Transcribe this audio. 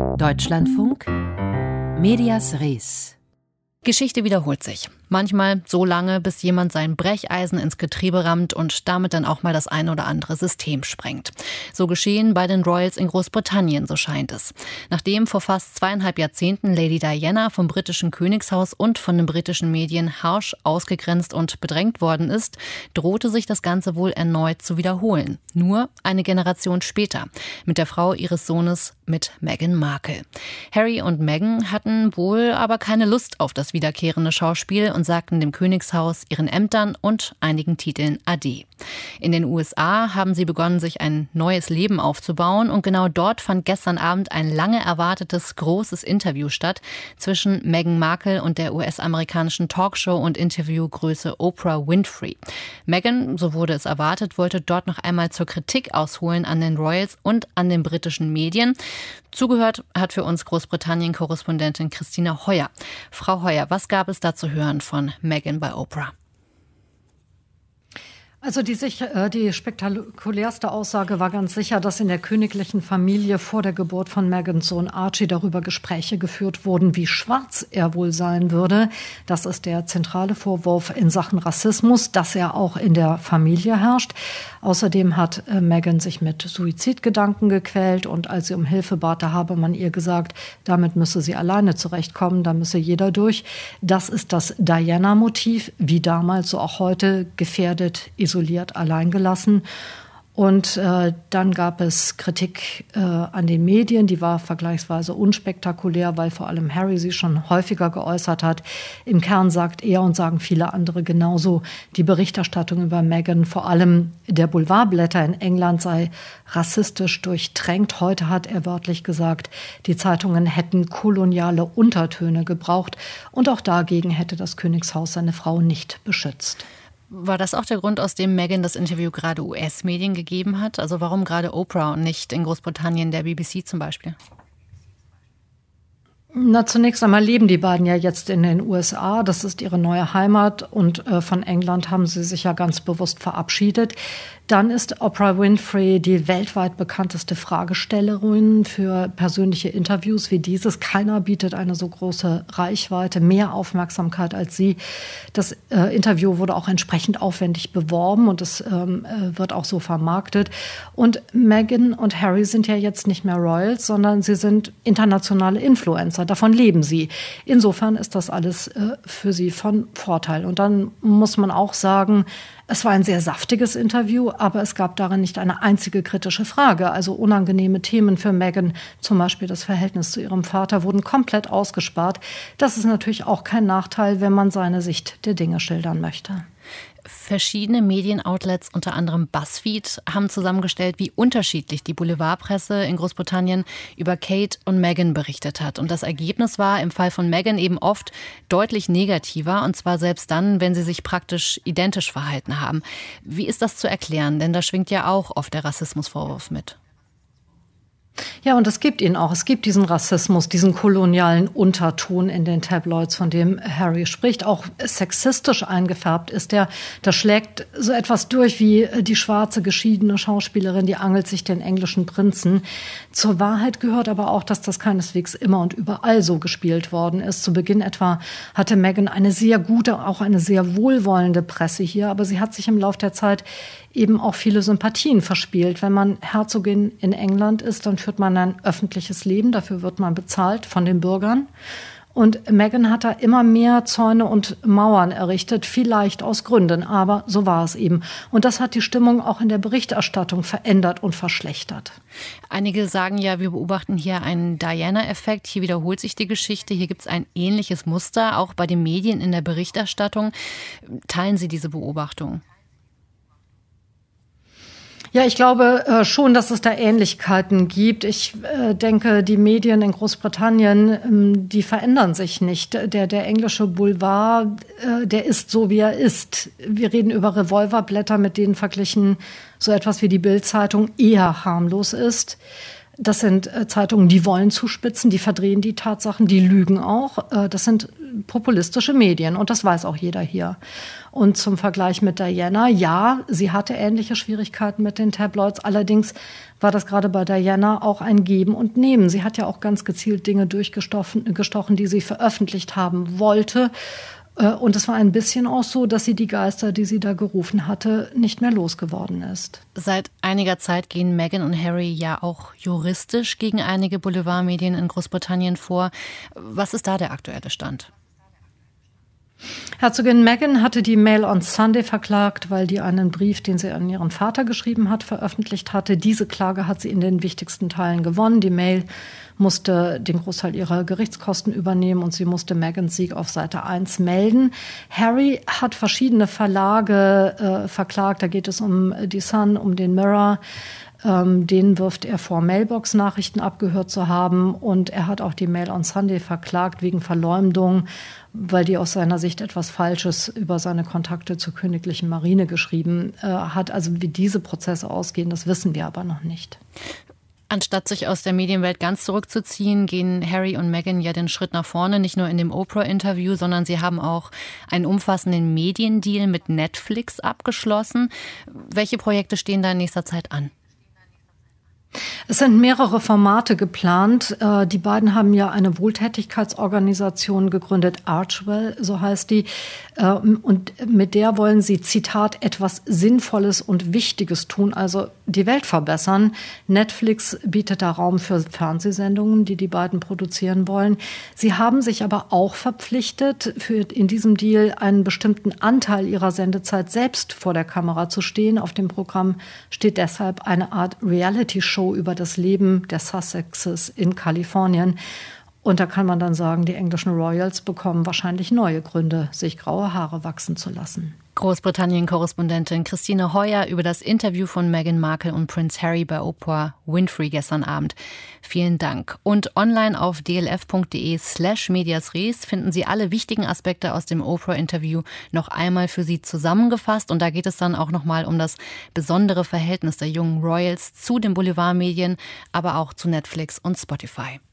Deutschlandfunk Medias Res. Geschichte wiederholt sich. Manchmal so lange, bis jemand sein Brecheisen ins Getriebe rammt und damit dann auch mal das ein oder andere System sprengt. So geschehen bei den Royals in Großbritannien, so scheint es. Nachdem vor fast 2,5 Jahrzehnten Lady Diana vom britischen Königshaus und von den britischen Medien harsch ausgegrenzt und bedrängt worden ist, drohte sich das Ganze wohl erneut zu wiederholen. Nur eine Generation später, mit der Frau ihres Sohnes, mit Meghan Markle. Harry und Meghan hatten wohl aber keine Lust auf das wiederkehrende Schauspiel und sagten dem Königshaus, ihren Ämtern und einigen Titeln Ade. In den USA haben sie begonnen, sich ein neues Leben aufzubauen und genau dort fand gestern Abend ein lange erwartetes großes Interview statt zwischen Meghan Markle und der US-amerikanischen Talkshow- und Interviewgröße Oprah Winfrey. Meghan, so wurde es erwartet, wollte dort noch einmal zur Kritik ausholen an den Royals und an den britischen Medien. Zugehört hat für uns Großbritannien-Korrespondentin Christina Heuer. Frau Heuer, was gab es da zu hören von Meghan bei Oprah? Also die spektakulärste Aussage war ganz sicher, dass in der königlichen Familie vor der Geburt von Meghans Sohn Archie darüber Gespräche geführt wurden, wie schwarz er wohl sein würde. Das ist der zentrale Vorwurf in Sachen Rassismus, dass er auch in der Familie herrscht. Außerdem hat Meghan sich mit Suizidgedanken gequält und als sie um Hilfe bat, da habe man ihr gesagt, damit müsse sie alleine zurechtkommen, da müsse jeder durch. Das ist das Diana-Motiv, wie damals, so auch heute, gefährdet, isoliert, alleingelassen. Und dann gab es Kritik an den Medien, die war vergleichsweise unspektakulär, weil vor allem Harry sie schon häufiger geäußert hat. Im Kern sagt er und sagen viele andere genauso, die Berichterstattung über Meghan, vor allem der Boulevardblätter in England, sei rassistisch durchtränkt. Heute hat er wörtlich gesagt, die Zeitungen hätten koloniale Untertöne gebraucht und auch dagegen hätte das Königshaus seine Frau nicht beschützt. War das auch der Grund, aus dem Meghan das Interview gerade US-Medien gegeben hat? Also warum gerade Oprah und nicht in Großbritannien der BBC zum Beispiel? Na, zunächst einmal leben die beiden ja jetzt in den USA. Das ist ihre neue Heimat und von England haben sie sich ja ganz bewusst verabschiedet. Dann ist Oprah Winfrey die weltweit bekannteste Fragestellerin für persönliche Interviews wie dieses. Keiner bietet eine so große Reichweite, mehr Aufmerksamkeit als sie. Das Interview wurde auch entsprechend aufwendig beworben und es wird auch so vermarktet. Und Meghan und Harry sind ja jetzt nicht mehr Royals, sondern sie sind internationale Influencer. Davon leben sie. Insofern ist das alles für sie von Vorteil. Und dann muss man auch sagen, es war ein sehr saftiges Interview, aber es gab darin nicht eine einzige kritische Frage. Also unangenehme Themen für Meghan, zum Beispiel das Verhältnis zu ihrem Vater, wurden komplett ausgespart. Das ist natürlich auch kein Nachteil, wenn man seine Sicht der Dinge schildern möchte. Verschiedene Medienoutlets, unter anderem BuzzFeed, haben zusammengestellt, wie unterschiedlich die Boulevardpresse in Großbritannien über Kate und Meghan berichtet hat. Und das Ergebnis war im Fall von Meghan eben oft deutlich negativer, und zwar selbst dann, wenn sie sich praktisch identisch verhalten haben. Wie ist das zu erklären? Denn da schwingt ja auch oft der Rassismusvorwurf mit. Ja, und es gibt ihn auch. Es gibt diesen Rassismus, diesen kolonialen Unterton in den Tabloids, von dem Harry spricht. Auch sexistisch eingefärbt ist er. Da schlägt so etwas durch wie die schwarze, geschiedene Schauspielerin, die angelt sich den englischen Prinzen. Zur Wahrheit gehört aber auch, dass das keineswegs immer und überall so gespielt worden ist. Zu Beginn etwa hatte Meghan eine sehr gute, auch eine sehr wohlwollende Presse hier. Aber sie hat sich im Laufe der Zeit eben auch viele Sympathien verspielt. Wenn man Herzogin in England ist, dann führt man ein öffentliches Leben. Dafür wird man bezahlt von den Bürgern. Und Meghan hat da immer mehr Zäune und Mauern errichtet, vielleicht aus Gründen, aber so war es eben. Und das hat die Stimmung auch in der Berichterstattung verändert und verschlechtert. Einige sagen ja, wir beobachten hier einen Diana-Effekt. Hier wiederholt sich die Geschichte. Hier gibt es ein ähnliches Muster, auch bei den Medien in der Berichterstattung. Teilen Sie diese Beobachtung? Ja, ich glaube schon, dass es da Ähnlichkeiten gibt. Ich denke, die Medien in Großbritannien, die verändern sich nicht. Der englische Boulevard, der ist so, wie er ist. Wir reden über Revolverblätter, mit denen verglichen so etwas wie die Bild-Zeitung eher harmlos ist. Das sind Zeitungen, die wollen zuspitzen, die verdrehen die Tatsachen, die lügen auch. Das sind populistische Medien. Und das weiß auch jeder hier. Und zum Vergleich mit Diana, ja, sie hatte ähnliche Schwierigkeiten mit den Tabloids. Allerdings war das gerade bei Diana auch ein Geben und Nehmen. Sie hat ja auch ganz gezielt Dinge durchgestochen, die sie veröffentlicht haben wollte. Und es war ein bisschen auch so, dass sie die Geister, die sie da gerufen hatte, nicht mehr losgeworden ist. Seit einiger Zeit gehen Meghan und Harry ja auch juristisch gegen einige Boulevardmedien in Großbritannien vor. Was ist da der aktuelle Stand? Herzogin Meghan hatte die Mail on Sunday verklagt, weil die einen Brief, den sie an ihren Vater geschrieben hat, veröffentlicht hatte. Diese Klage hat sie in den wichtigsten Teilen gewonnen. Die Mail musste den Großteil ihrer Gerichtskosten übernehmen und sie musste Meghans Sieg auf Seite 1 melden. Harry hat verschiedene Verlage verklagt. Da geht es um die Sun, um den Mirror. Den wirft er vor, Mailbox-Nachrichten abgehört zu haben. Und er hat auch die Mail on Sunday verklagt wegen Verleumdung, weil die aus seiner Sicht etwas Falsches über seine Kontakte zur königlichen Marine geschrieben hat. Also wie diese Prozesse ausgehen, das wissen wir aber noch nicht. Anstatt sich aus der Medienwelt ganz zurückzuziehen, gehen Harry und Meghan ja den Schritt nach vorne, nicht nur in dem Oprah-Interview, sondern sie haben auch einen umfassenden Mediendeal mit Netflix abgeschlossen. Welche Projekte stehen da in nächster Zeit an? Es sind mehrere Formate geplant. Die beiden haben ja eine Wohltätigkeitsorganisation gegründet, Archewell, so heißt die. Und mit der wollen sie, Zitat, etwas Sinnvolles und Wichtiges tun, also die Welt verbessern. Netflix bietet da Raum für Fernsehsendungen, die beiden produzieren wollen. Sie haben sich aber auch verpflichtet, in diesem Deal einen bestimmten Anteil ihrer Sendezeit selbst vor der Kamera zu stehen. Auf dem Programm steht deshalb eine Art Reality-Show über das Leben der Sussexes in Kalifornien. Und da kann man dann sagen, die englischen Royals bekommen wahrscheinlich neue Gründe, sich graue Haare wachsen zu lassen. Großbritannien-Korrespondentin Christine Heuer über das Interview von Meghan Markle und Prince Harry bei Oprah Winfrey gestern Abend. Vielen Dank. Und online auf dlf.de/mediasres finden Sie alle wichtigen Aspekte aus dem Oprah-Interview noch einmal für Sie zusammengefasst. Und da geht es dann auch nochmal um das besondere Verhältnis der jungen Royals zu den Boulevardmedien, aber auch zu Netflix und Spotify.